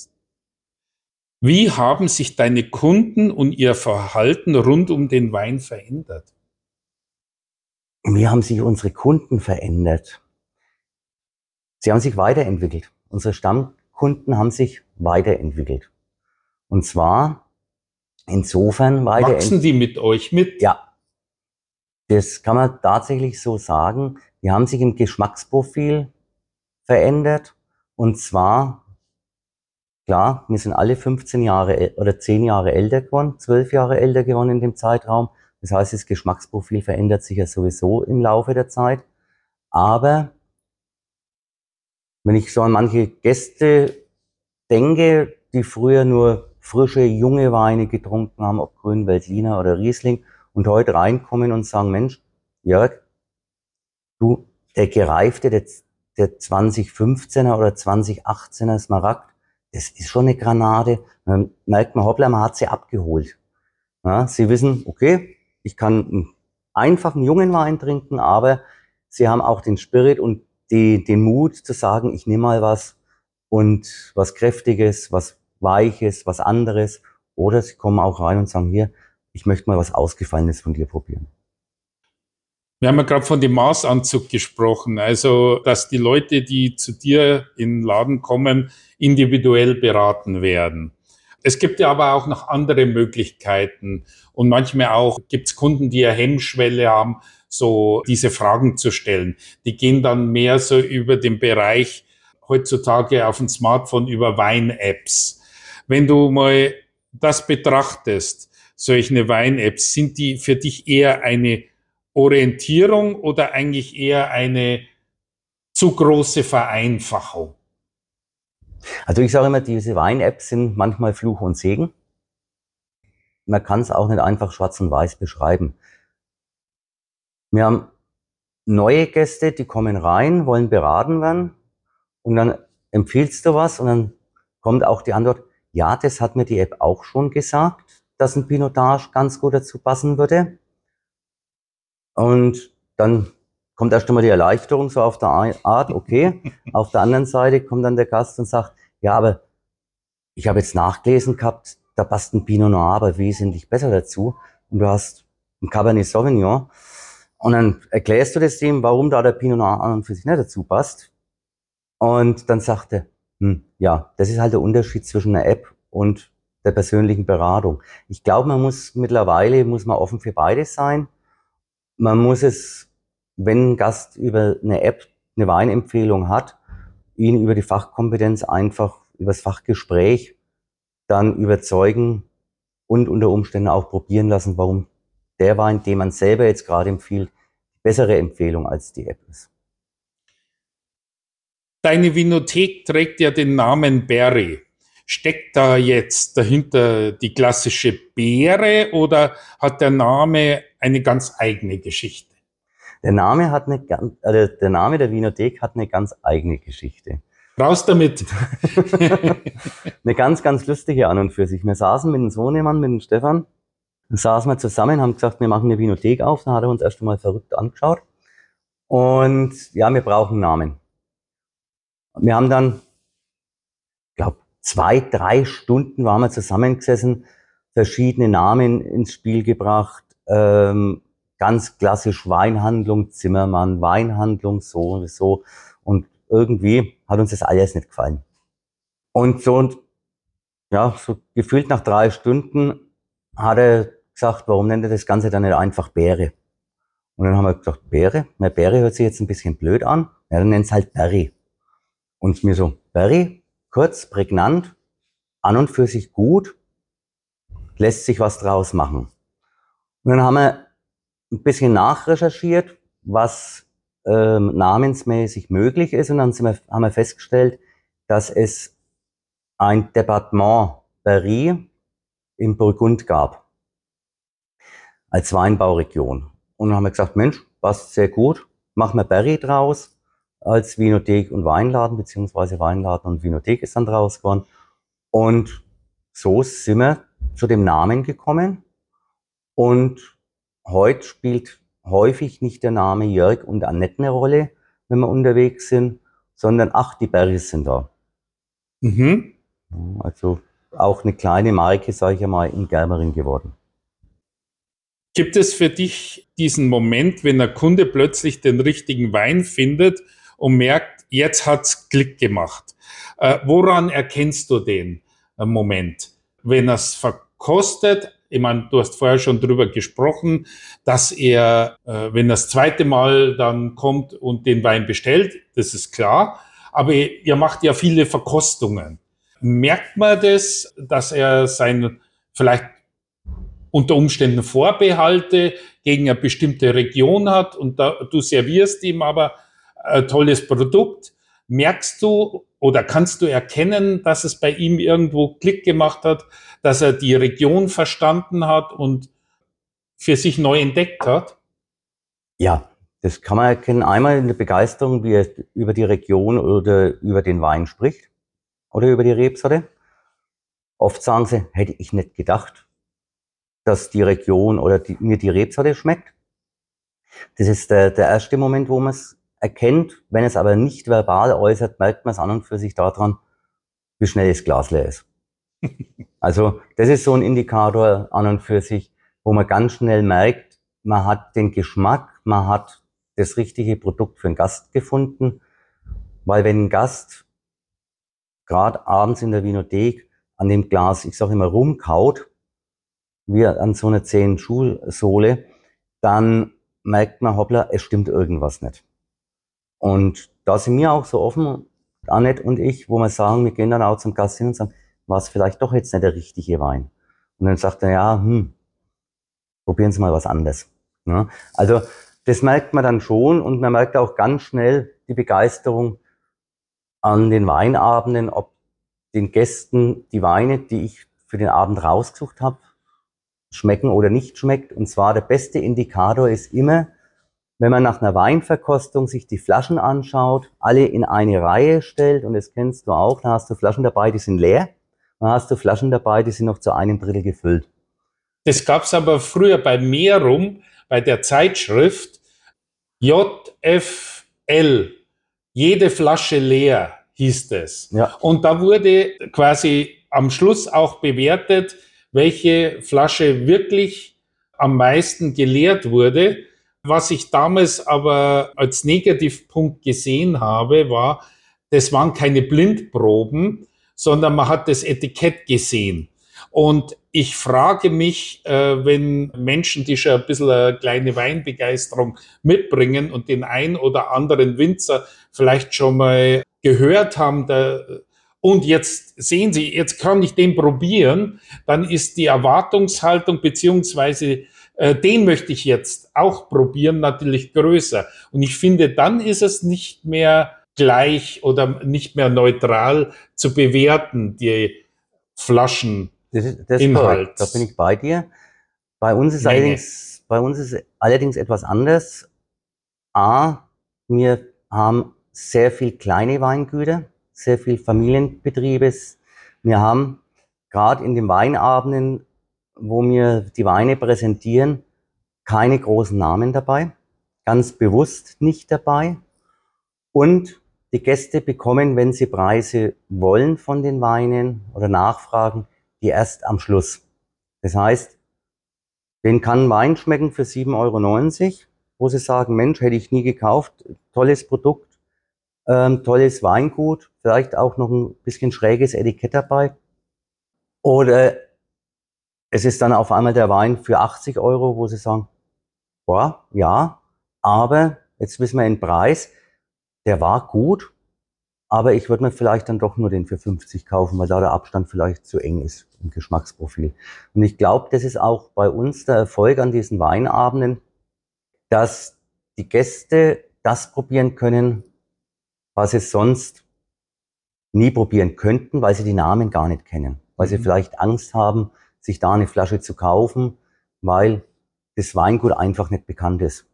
wie haben sich deine Kunden und ihr Verhalten rund um den Wein verändert? Wie haben sich unsere Kunden verändert? Sie haben sich weiterentwickelt. Unsere Stammkunden haben sich weiterentwickelt. Und zwar insofern weiterentwickelt. Wachsen die mit euch mit? Ja. Das kann man tatsächlich so sagen. Die haben sich im Geschmacksprofil verändert. Und zwar, klar, wir sind alle fünfzehn Jahre oder zehn Jahre älter geworden, zwölf Jahre älter geworden in dem Zeitraum. Das heißt, das Geschmacksprofil verändert sich ja sowieso im Laufe der Zeit. Aber wenn ich so an manche Gäste denke, die früher nur frische, junge Weine getrunken haben, ob Grün, Veltliner oder Riesling, und heute reinkommen und sagen, Mensch, Jörg, du, der gereifte, der, der zwanzig fünfzehner oder zwanzig achtzehner Smaragd, das ist schon eine Granate. Dann merkt man, hoppla, man hat sie abgeholt. Ja, sie wissen, okay, ich kann einen einfachen jungen Wein trinken, aber sie haben auch den Spirit und die, den Mut zu sagen, ich nehme mal was und was Kräftiges, was Weiches, was anderes. Oder sie kommen auch rein und sagen, hier, ich möchte mal was Ausgefallenes von dir probieren. Wir haben ja gerade von dem Maßanzug gesprochen, also dass die Leute, die zu dir in den Laden kommen, individuell beraten werden. Es gibt ja aber auch noch andere Möglichkeiten und manchmal auch gibt es Kunden, die eine Hemmschwelle haben, so diese Fragen zu stellen. Die gehen dann mehr so über den Bereich heutzutage auf dem Smartphone über Wein-Apps. Wenn du mal das betrachtest, solche Wein-Apps, sind die für dich eher eine Orientierung oder eigentlich eher eine zu große Vereinfachung? Also ich sage immer, diese Wein-Apps sind manchmal Fluch und Segen. Man kann es auch nicht einfach schwarz und weiß beschreiben. Wir haben neue Gäste, die kommen rein, wollen beraten werden und dann empfiehlst du was und dann kommt auch die Antwort, ja, das hat mir die App auch schon gesagt, dass ein Pinotage ganz gut dazu passen würde. Und dann kommt erst einmal die Erleichterung so auf der Art, okay. Auf der anderen Seite kommt dann der Gast und sagt, ja, aber ich habe jetzt nachgelesen gehabt, da passt ein Pinot Noir aber wesentlich besser dazu. Und du hast ein Cabernet Sauvignon. Und dann erklärst du das dem, warum da der Pinot Noir an und für sich nicht dazu passt. Und dann sagt er, hm, ja, das ist halt der Unterschied zwischen einer App und der persönlichen Beratung. Ich glaube, man muss mittlerweile, muss man offen für beides sein. Man muss es, wenn ein Gast über eine App eine Weinempfehlung hat, ihn über die Fachkompetenz einfach, über das Fachgespräch dann überzeugen und unter Umständen auch probieren lassen, warum der Wein, den man selber jetzt gerade empfiehlt, die bessere Empfehlung als die App ist. Deine Vinothek trägt ja den Namen Berry. Steckt da jetzt dahinter die klassische Beere oder hat der Name eine ganz eigene Geschichte? Der Name hat eine, also der Name der Vinothek hat eine ganz eigene Geschichte. Raus damit! Eine ganz, ganz lustige an und für sich. Wir saßen mit dem Sohnemann, mit dem Stefan, saßen wir zusammen, haben gesagt, wir machen eine Vinothek auf. Dann hat er uns erst einmal verrückt angeschaut. Und ja, wir brauchen Namen. Wir haben dann, ich glaube, zwei, drei Stunden waren wir zusammengesessen, verschiedene Namen ins Spiel gebracht, ähm, ganz klassisch Weinhandlung Zimmermann, Weinhandlung so und so. Und irgendwie hat uns das alles nicht gefallen. Und so, und ja, so gefühlt nach drei Stunden hat er gesagt, warum nennt er das Ganze dann nicht einfach Beere? Und dann haben wir gesagt, Beere? Na, Beere hört sich jetzt ein bisschen blöd an. Ja, dann nennt's halt Berry. Und mir so, Berry, kurz, prägnant, an und für sich gut, lässt sich was draus machen. Und dann haben wir ein bisschen nachrecherchiert, was ähm, namensmäßig möglich ist. Und dann sind wir, haben wir festgestellt, dass es ein Departement Berry im Burgund gab, als Weinbauregion. Und dann haben wir gesagt, Mensch, passt sehr gut, machen wir Berry draus, als Vinothek und Weinladen, beziehungsweise Weinladen und Vinothek ist dann draus geworden. Und so sind wir zu dem Namen gekommen. Und heute spielt häufig nicht der Name Jörg und Annette eine Rolle, wenn wir unterwegs sind, sondern ach, die Berrys sind da. Mhm. Also auch eine kleine Marke, sage ich einmal, in Germering geworden. Gibt es für dich diesen Moment, wenn der Kunde plötzlich den richtigen Wein findet und merkt, jetzt hat's Klick gemacht? Äh, woran erkennst du den äh, Moment? Wenn er es verkostet, ich meine, du hast vorher schon drüber gesprochen, dass er, äh, wenn er das zweite Mal dann kommt und den Wein bestellt, das ist klar, aber ihr, ihr macht ja viele Verkostungen. Merkt man das, dass er sein vielleicht unter Umständen Vorbehalte gegen eine bestimmte Region hat und da, du servierst ihm aber ein tolles Produkt? Merkst du oder kannst du erkennen, dass es bei ihm irgendwo Klick gemacht hat, dass er die Region verstanden hat und für sich neu entdeckt hat? Ja, das kann man erkennen. Einmal in der Begeisterung, wie er über die Region oder über den Wein spricht oder über die Rebsorte. Oft sagen sie, hätte ich nicht gedacht, dass die Region oder die, mir die Rebsorte schmeckt. Das ist der, der erste Moment, wo man es erkennt. Wenn es aber nicht verbal äußert, merkt man es an und für sich daran, wie schnell das Glas leer ist. Also das ist so ein Indikator an und für sich, wo man ganz schnell merkt, man hat den Geschmack, man hat das richtige Produkt für einen Gast gefunden. Weil wenn ein Gast gerade abends in der Vinothek an dem Glas, ich sage immer, rumkaut, wie an so einer zähen Schuhsohle, dann merkt man, hoppla, es stimmt irgendwas nicht. Und da sind wir auch so offen, Annette und ich, wo wir sagen, wir gehen dann auch zum Gast hin und sagen, war es vielleicht doch jetzt nicht der richtige Wein? Und dann sagt er, ja, hm, probieren Sie mal was anderes. Ja, also das merkt man dann schon und man merkt auch ganz schnell die Begeisterung an den Weinabenden, ob den Gästen die Weine, die ich für den Abend rausgesucht habe, schmecken oder nicht schmeckt. Und zwar der beste Indikator ist immer, wenn man nach einer Weinverkostung sich die Flaschen anschaut, alle in eine Reihe stellt, und das kennst du auch, da hast du Flaschen dabei, die sind leer, dann hast du Flaschen dabei, die sind noch zu einem Drittel gefüllt. Das gab's aber früher bei Merum, bei der Zeitschrift J F L, jede Flasche leer, hieß es. Ja. Und da wurde quasi am Schluss auch bewertet, welche Flasche wirklich am meisten geleert wurde. Was ich damals aber als Negativpunkt gesehen habe, war, das waren keine Blindproben, sondern man hat das Etikett gesehen. Und ich frage mich, äh, wenn Menschen, die schon ein bisschen eine kleine Weinbegeisterung mitbringen und den ein oder anderen Winzer vielleicht schon mal gehört haben, da, und jetzt sehen Sie, jetzt kann ich den probieren, dann ist die Erwartungshaltung beziehungsweise äh, den möchte ich jetzt auch probieren, natürlich größer. Und ich finde, dann ist es nicht mehr gleich oder nicht mehr neutral zu bewerten, die Flaschen. Das ist, das ist Inhalt. korrekt, da bin ich bei dir. Bei uns ist Menge. allerdings, bei uns ist allerdings etwas anders. A, wir haben sehr viel kleine Weingüter, sehr viel Familienbetriebe. Wir haben gerade in den Weinabenden, wo wir die Weine präsentieren, keine großen Namen dabei, ganz bewusst nicht dabei. Und die Gäste bekommen, wenn sie Preise wollen von den Weinen oder nachfragen, die erst am Schluss. Das heißt, denen kann ein Wein schmecken für sieben Euro neunzig, wo sie sagen, Mensch, hätte ich nie gekauft, tolles Produkt, ähm, tolles Weingut, vielleicht auch noch ein bisschen schräges Etikett dabei. Oder es ist dann auf einmal der Wein für achtzig Euro, wo sie sagen, boah, ja, aber jetzt wissen wir den Preis, der war gut, aber ich würde mir vielleicht dann doch nur den für fünfzig kaufen, weil da der Abstand vielleicht zu eng ist im Geschmacksprofil. Und ich glaube, das ist auch bei uns der Erfolg an diesen Weinabenden, dass die Gäste das probieren können, was sie sonst nie probieren könnten, weil sie die Namen gar nicht kennen. Weil mhm. sie vielleicht Angst haben, sich da eine Flasche zu kaufen, weil das Weingut einfach nicht bekannt ist.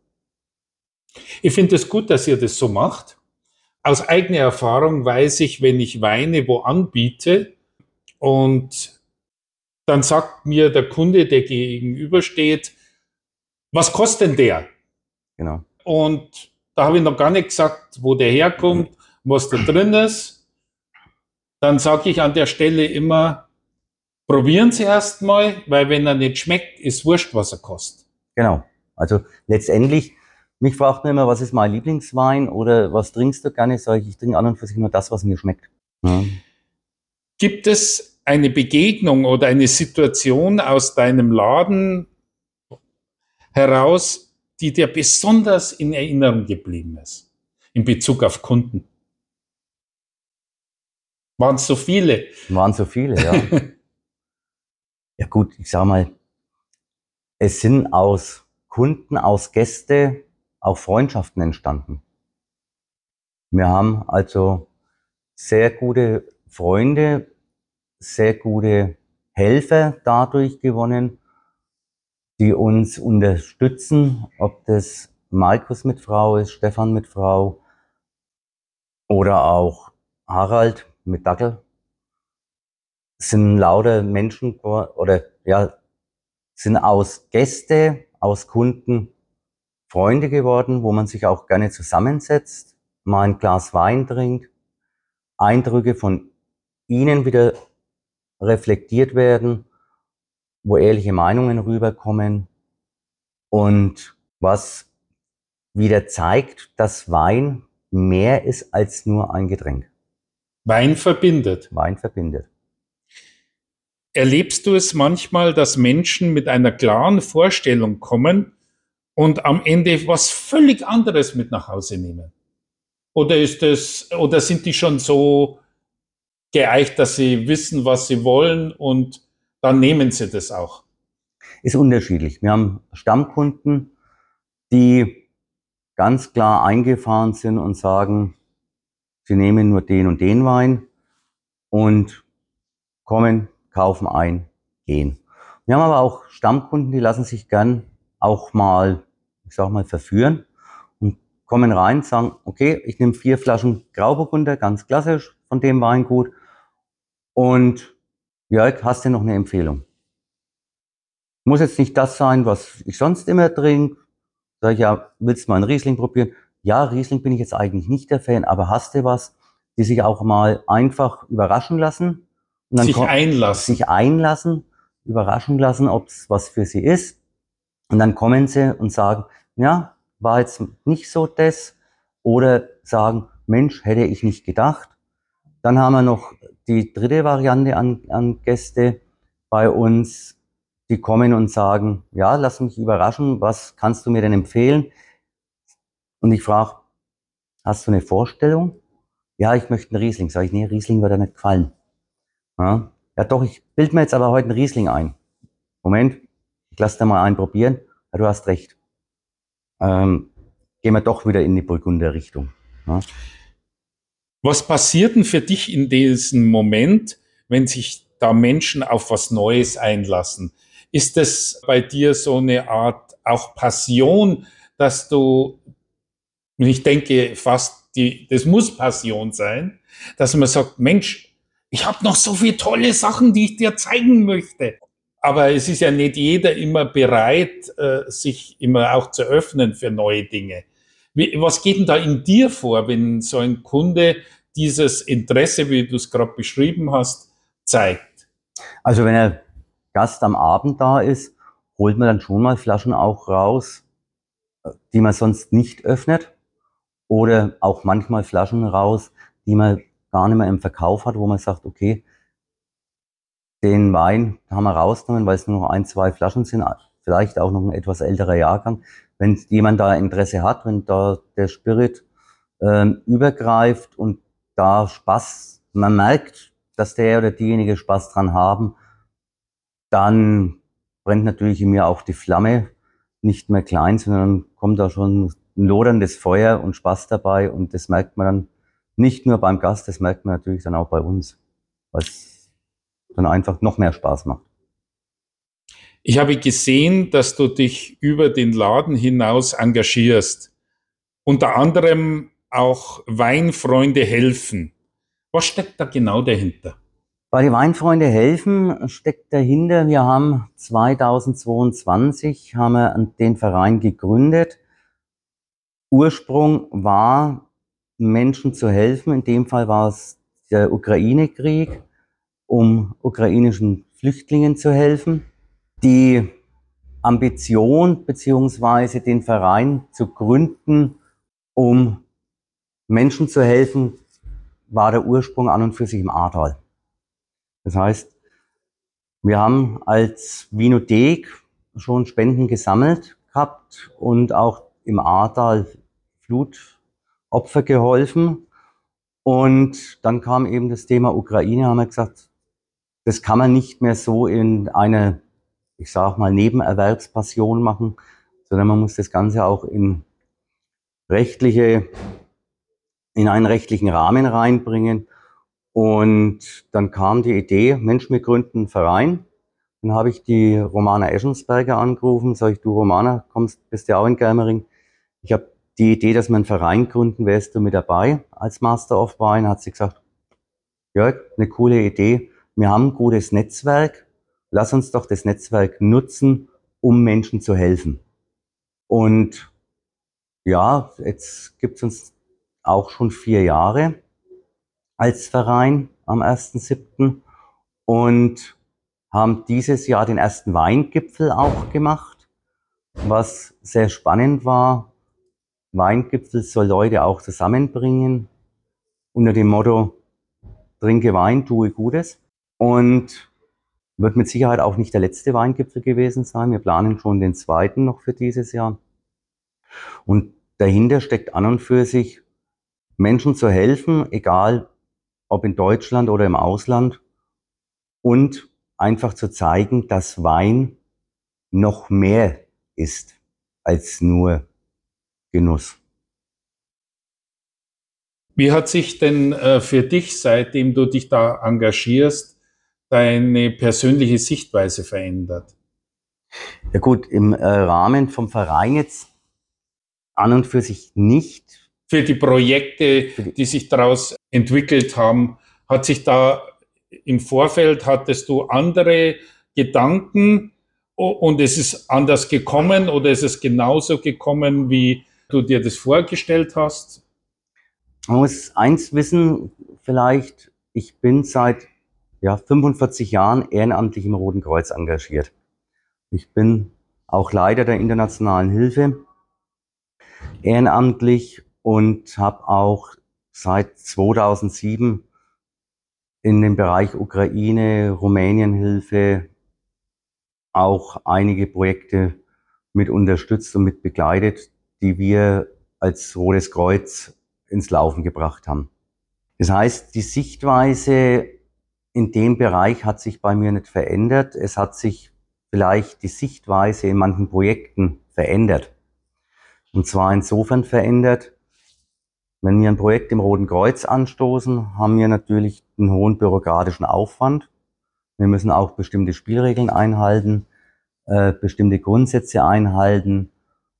Ich finde es gut, dass ihr das so macht. Aus eigener Erfahrung weiß ich, wenn ich Weine wo anbiete und dann sagt mir der Kunde, der gegenübersteht, was kostet denn der? Genau. Und da habe ich noch gar nicht gesagt, wo der herkommt, was da drin ist. Dann sage ich an der Stelle immer, probieren Sie erst mal, weil wenn er nicht schmeckt, ist wurscht, was er kostet. Genau. Also letztendlich, mich fragt man immer, was ist mein Lieblingswein oder was trinkst du gerne? Sage ich, ich trinke an und für sich nur das, was mir schmeckt. Ja. Gibt es eine Begegnung oder eine Situation aus deinem Laden heraus, die dir besonders in Erinnerung geblieben ist, in Bezug auf Kunden? Waren es so viele? Waren so viele, ja. Ja gut, ich sag mal, es sind aus Kunden, aus Gäste auch Freundschaften entstanden. Wir haben also sehr gute Freunde, sehr gute Helfer dadurch gewonnen, die uns unterstützen, ob das Markus mit Frau ist, Stefan mit Frau oder auch Harald mit Dackel. Es sind lauter Menschen oder ja, sind aus Gäste, aus Kunden Freunde geworden, wo man sich auch gerne zusammensetzt, mal ein Glas Wein trinkt, Eindrücke von ihnen wieder reflektiert werden, wo ehrliche Meinungen rüberkommen und was wieder zeigt, dass Wein mehr ist als nur ein Getränk. Wein verbindet. Wein verbindet. Erlebst du es manchmal, dass Menschen mit einer klaren Vorstellung kommen und am Ende was völlig anderes mit nach Hause nehmen? Oder ist es, oder sind die schon so geeicht, dass sie wissen, was sie wollen und dann nehmen sie das auch? Ist unterschiedlich. Wir haben Stammkunden, die ganz klar eingefahren sind und sagen, sie nehmen nur den und den Wein. Und kommen, kaufen ein, gehen. Wir haben aber auch Stammkunden, die lassen sich gern auch mal, ich sag mal, verführen und kommen rein, sagen, okay, ich nehme vier Flaschen Grauburgunder, ganz klassisch von dem Weingut. Und Jörg, hast du noch eine Empfehlung? Muss jetzt nicht das sein, was ich sonst immer trinke. Sag ich, ja, willst du mal einen Riesling probieren? Ja, Riesling bin ich jetzt eigentlich nicht der Fan, aber hast du was, die sich auch mal einfach überraschen lassen? Und dann Sich einlassen. Sich einlassen, überraschen lassen, ob es was für sie ist. Und dann kommen sie und sagen, ja, war jetzt nicht so das. Oder sagen, Mensch, hätte ich nicht gedacht. Dann haben wir noch die dritte Variante an, an Gäste bei uns, die kommen und sagen, ja, lass mich überraschen, was kannst du mir denn empfehlen? Und ich frage, hast du eine Vorstellung? Ja, ich möchte einen Riesling. Sag ich, nee, Riesling wird dir nicht gefallen. Ja, ja doch, ich bild mir jetzt aber heute einen Riesling ein. Moment, ich lasse dir mal einen probieren. Ja, du hast recht. Ähm, gehen wir doch wieder in die Burgunder Richtung. Ja. Was passiert denn für dich in diesem Moment, wenn sich da Menschen auf was Neues einlassen? Ist das bei dir so eine Art auch Passion, dass du, ich denke fast, die, das muss Passion sein, dass man sagt, Mensch, ich habe noch so viele tolle Sachen, die ich dir zeigen möchte. Aber es ist ja nicht jeder immer bereit, äh, sich immer auch zu öffnen für neue Dinge. Wie, was geht denn da in dir vor, wenn so ein Kunde dieses Interesse, wie du es gerade beschrieben hast, zeigt? Also wenn der Gast am Abend da ist, holt man dann schon mal Flaschen auch raus, die man sonst nicht öffnet. Oder auch manchmal Flaschen raus, die man gar nicht mehr im Verkauf hat, wo man sagt, okay, den Wein haben wir rausgenommen, weil es nur noch ein, zwei Flaschen sind, vielleicht auch noch ein etwas älterer Jahrgang. Wenn jemand da Interesse hat, wenn da der Spirit ähm, übergreift und da Spaß, man merkt, dass der oder diejenige Spaß dran haben, dann brennt natürlich in mir auch die Flamme, nicht mehr klein, sondern kommt da schon ein loderndes Feuer und Spaß dabei. Und das merkt man dann nicht nur beim Gast, das merkt man natürlich dann auch bei uns, weil es dann einfach noch mehr Spaß macht. Ich habe gesehen, dass du dich über den Laden hinaus engagierst. Unter anderem auch Weinfreunde helfen. Was steckt da genau dahinter? Bei den Weinfreunde helfen steckt dahinter, wir haben zweitausendzweiundzwanzig haben wir den Verein gegründet. Ursprung war, Menschen zu helfen. In dem Fall war es der Ukraine-Krieg, um ukrainischen Flüchtlingen zu helfen. Die Ambition beziehungsweise den Verein zu gründen, um Menschen zu helfen, war der Ursprung an und für sich im Ahrtal. Das heißt, wir haben als Winothek schon Spenden gesammelt gehabt und auch im Ahrtal Flutopfer geholfen. Und dann kam eben das Thema Ukraine, haben wir gesagt, das kann man nicht mehr so in eine, ich sage mal, Nebenerwerbspassion machen, sondern man muss das Ganze auch in rechtliche, in einen rechtlichen Rahmen reinbringen. Und dann kam die Idee, Mensch, wir gründen einen Verein. Dann habe ich die Romana Eschensberger angerufen, sage ich, du Romana, kommst, bist ja auch in Germering. Ich habe die Idee, dass wir einen Verein gründen, wärst du mit dabei als Master of Wine? Hat sie gesagt, Jörg, eine coole Idee. Wir haben ein gutes Netzwerk. Lass uns doch das Netzwerk nutzen, um Menschen zu helfen. Und ja, jetzt gibt's uns auch schon vier Jahre als Verein am ersten siebten und haben dieses Jahr den ersten Weingipfel auch gemacht, was sehr spannend war. Weingipfel soll Leute auch zusammenbringen unter dem Motto, trinke Wein, tue Gutes. Und wird mit Sicherheit auch nicht der letzte Weingipfel gewesen sein. Wir planen schon den zweiten noch für dieses Jahr. Und dahinter steckt an und für sich, Menschen zu helfen, egal ob in Deutschland oder im Ausland, und einfach zu zeigen, dass Wein noch mehr ist als nur Genuss. Wie hat sich denn äh, für dich, seitdem du dich da engagierst, deine persönliche Sichtweise verändert? Ja gut, im äh, Rahmen vom Verein jetzt an und für sich nicht. Für die Projekte, Für die die sich daraus entwickelt haben, hat sich da im Vorfeld, hattest du andere Gedanken und es ist anders gekommen oder ist es genauso gekommen, wie du dir das vorgestellt hast? Man muss eins wissen, vielleicht, ich bin seit ja, fünfundvierzig Jahren ehrenamtlich im Roten Kreuz engagiert. Ich bin auch Leiter der internationalen Hilfe ehrenamtlich und habe auch seit zweitausendsieben in dem Bereich Ukraine, Rumänienhilfe auch einige Projekte mit unterstützt und mit begleitet, die wir als Rotes Kreuz ins Laufen gebracht haben. Das heißt, die Sichtweise in dem Bereich hat sich bei mir nicht verändert. Es hat sich vielleicht die Sichtweise in manchen Projekten verändert. Und zwar insofern verändert, wenn wir ein Projekt im Roten Kreuz anstoßen, haben wir natürlich einen hohen bürokratischen Aufwand. Wir müssen auch bestimmte Spielregeln einhalten, äh, bestimmte Grundsätze einhalten.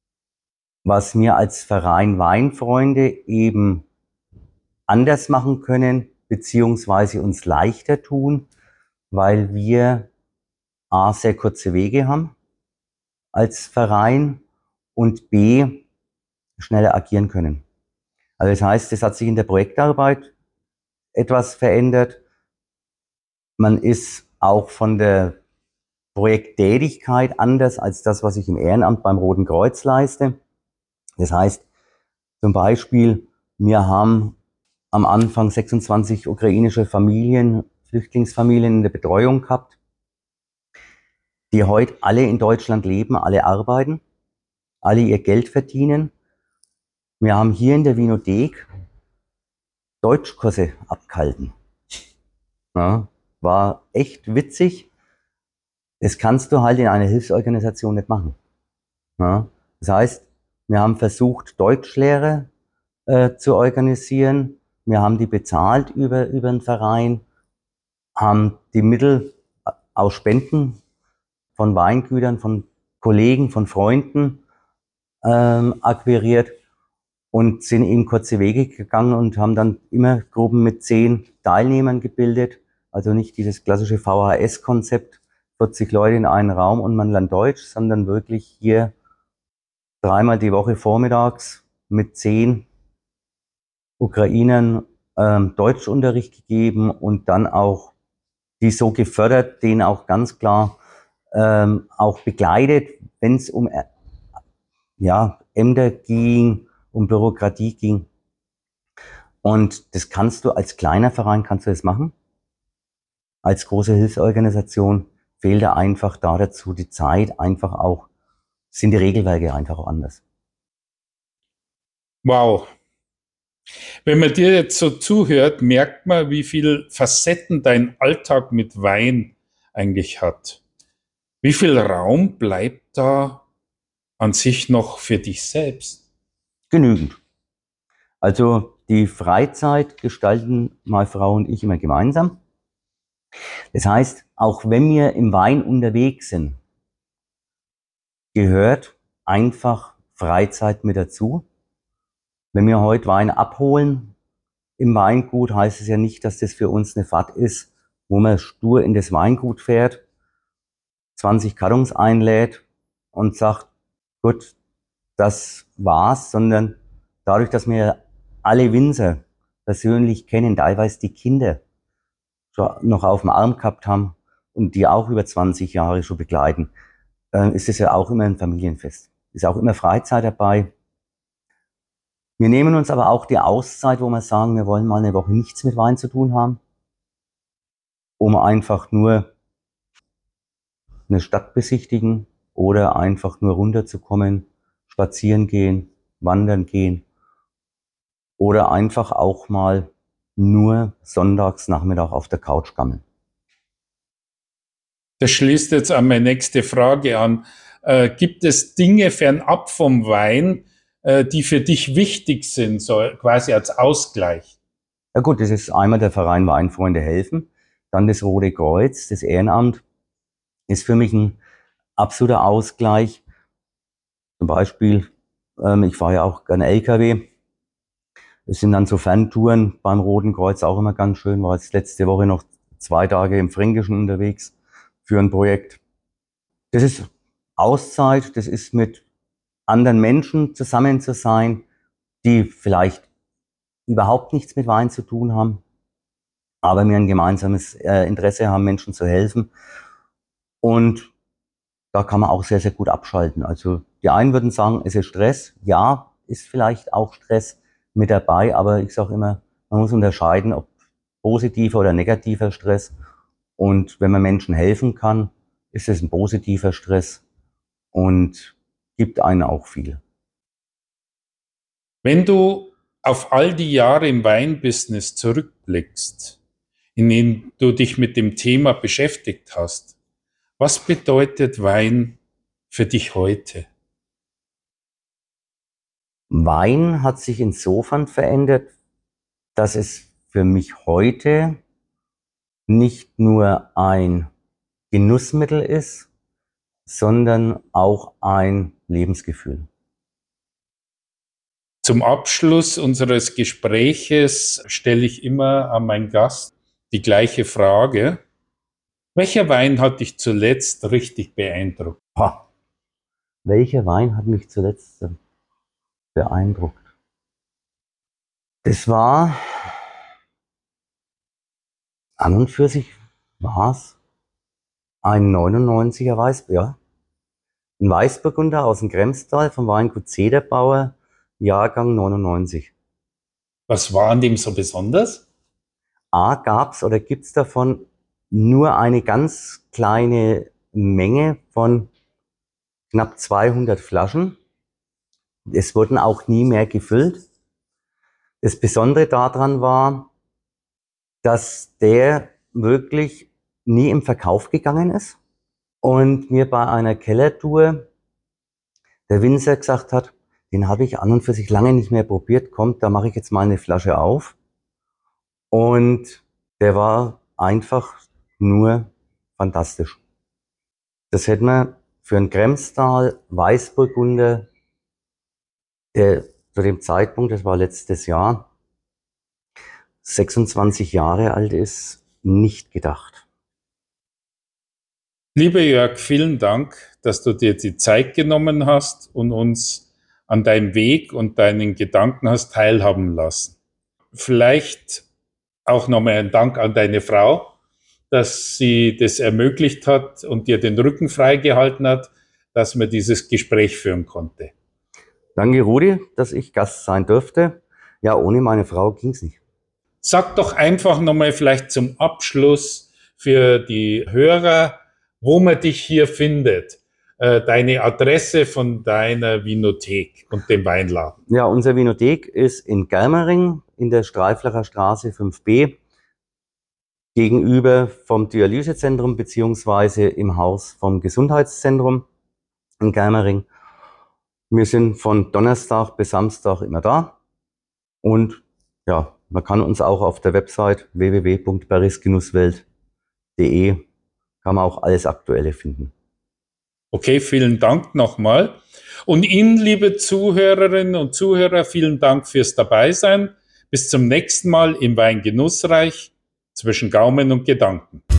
Was wir als Verein Weinfreunde eben anders machen können, beziehungsweise uns leichter tun, weil wir A, sehr kurze Wege haben als Verein und B, schneller agieren können. Also das heißt, es hat sich in der Projektarbeit etwas verändert. Man ist auch von der Projekttätigkeit anders als das, was ich im Ehrenamt beim Roten Kreuz leiste. Das heißt, zum Beispiel, wir haben am Anfang sechsundzwanzig ukrainische Familien, Flüchtlingsfamilien in der Betreuung gehabt, die heute alle in Deutschland leben, alle arbeiten, alle ihr Geld verdienen. Wir haben hier in der Winothek Deutschkurse abgehalten. Ja, war echt witzig. Das kannst du halt in einer Hilfsorganisation nicht machen. Ja, das heißt, wir haben versucht, Deutschlehre äh, zu organisieren. Wir haben die bezahlt über, über einen Verein, haben die Mittel aus Spenden von Weingütern, von Kollegen, von Freunden ähm, akquiriert und sind eben kurze Wege gegangen und haben dann immer Gruppen mit zehn Teilnehmern gebildet. Also nicht dieses klassische V H S-Konzept, vierzig Leute in einen Raum und man lernt Deutsch, sondern wirklich hier dreimal die Woche vormittags mit zehn Ukrainern ähm, Deutschunterricht gegeben und dann auch die so gefördert, denen auch ganz klar ähm, auch begleitet, wenn es um äh, ja, Ämter ging, um Bürokratie ging. Und das kannst du als kleiner Verein, kannst du das machen. Als große Hilfsorganisation fehlt da einfach da dazu die Zeit, einfach auch, sind die Regelwerke einfach auch anders. Wow. Wenn man dir jetzt so zuhört, merkt man, wie viel Facetten dein Alltag mit Wein eigentlich hat. Wie viel Raum bleibt da an sich noch für dich selbst? Genügend. Also die Freizeit gestalten meine Frau und ich immer gemeinsam. Das heißt, auch wenn wir im Wein unterwegs sind, gehört einfach Freizeit mit dazu. Wenn wir heute Wein abholen im Weingut, heißt es ja nicht, dass das für uns eine Fahrt ist, wo man stur in das Weingut fährt, zwanzig Kartons einlädt und sagt, gut, das war's, sondern dadurch, dass wir alle Winzer persönlich kennen, teilweise die Kinder schon noch auf dem Arm gehabt haben und die auch über zwanzig Jahre schon begleiten, äh, ist es ja auch immer ein Familienfest. Ist auch immer Freizeit dabei. Wir nehmen uns aber auch die Auszeit, wo wir sagen, wir wollen mal eine Woche nichts mit Wein zu tun haben, um einfach nur eine Stadt besichtigen oder einfach nur runterzukommen, spazieren gehen, wandern gehen oder einfach auch mal nur sonntags Nachmittag auf der Couch gammeln. Das schließt jetzt an meine nächste Frage an. Äh, gibt es Dinge fernab vom Wein, äh, die für dich wichtig sind, so quasi als Ausgleich? Ja gut, das ist einmal der Verein Weinfreunde helfen. Dann das Rote Kreuz, das Ehrenamt, ist für mich ein absoluter Ausgleich. Zum Beispiel, ähm, ich fahre ja auch gerne L K W. Es sind dann so Ferntouren beim Roten Kreuz auch immer ganz schön. War jetzt letzte Woche noch zwei Tage im Fränkischen unterwegs für ein Projekt. Das ist Auszeit, das ist mit anderen Menschen zusammen zu sein, die vielleicht überhaupt nichts mit Wein zu tun haben, aber mir ein gemeinsames äh, Interesse haben, Menschen zu helfen. Und da kann man auch sehr, sehr gut abschalten. Also die einen würden sagen, es ist Stress. Ja, ist vielleicht auch Stress mit dabei, aber ich sage immer, man muss unterscheiden, ob positiver oder negativer Stress. Und wenn man Menschen helfen kann, ist es ein positiver Stress und gibt einen auch viel. Wenn du auf all die Jahre im Weinbusiness zurückblickst, in denen du dich mit dem Thema beschäftigt hast, was bedeutet Wein für dich heute? Wein hat sich insofern verändert, dass es für mich heute nicht nur ein Genussmittel ist, sondern auch ein Lebensgefühl. Zum Abschluss unseres Gespräches stelle ich immer an meinen Gast die gleiche Frage. Welcher Wein hat dich zuletzt richtig beeindruckt? Ha. Welcher Wein hat mich zuletzt beeindruckt? Das war, an und für sich war es ein neunundneunziger Weißburgunder, ja. Ein Weißburgunder aus dem Kremstal vom Weingut Zederbauer, Jahrgang neunundneunzig. Was war an dem so besonders? A, gab's oder gibt's davon nur eine ganz kleine Menge von knapp zweihundert Flaschen. Es wurden auch nie mehr gefüllt. Das Besondere daran war, dass der wirklich nie im Verkauf gegangen ist und mir bei einer Kellertour der Winzer gesagt hat, den habe ich an und für sich lange nicht mehr probiert, kommt, da mache ich jetzt mal eine Flasche auf. Und der war einfach nur fantastisch. Das hätte man für einen Kremstal Weißburgunder, der zu dem Zeitpunkt, das war letztes Jahr, sechsundzwanzig Jahre alt ist, nicht gedacht. Lieber Jörg, vielen Dank, dass du dir die Zeit genommen hast und uns an deinem Weg und deinen Gedanken hast teilhaben lassen. Vielleicht auch nochmal ein Dank an deine Frau, dass sie das ermöglicht hat und dir den Rücken freigehalten hat, dass man dieses Gespräch führen konnte. Danke, Rudi, dass ich Gast sein durfte. Ja, ohne meine Frau ging's nicht. Sag doch einfach nochmal vielleicht zum Abschluss für die Hörer, wo man dich hier findet, äh, deine Adresse von deiner Vinothek und dem Weinladen. Ja, unsere Vinothek ist in Germering in der Streiflacher Straße fünf b gegenüber vom Dialysezentrum beziehungsweise im Haus vom Gesundheitszentrum in Germering. Wir sind von Donnerstag bis Samstag immer da und ja, man kann uns auch auf der Website w w w punkt berrisgenusswelt punkt de kann man auch alles Aktuelle finden. Okay, vielen Dank nochmal. Und Ihnen, liebe Zuhörerinnen und Zuhörer, vielen Dank fürs Dabeisein. Bis zum nächsten Mal im Weingenussreich zwischen Gaumen und Gedanken.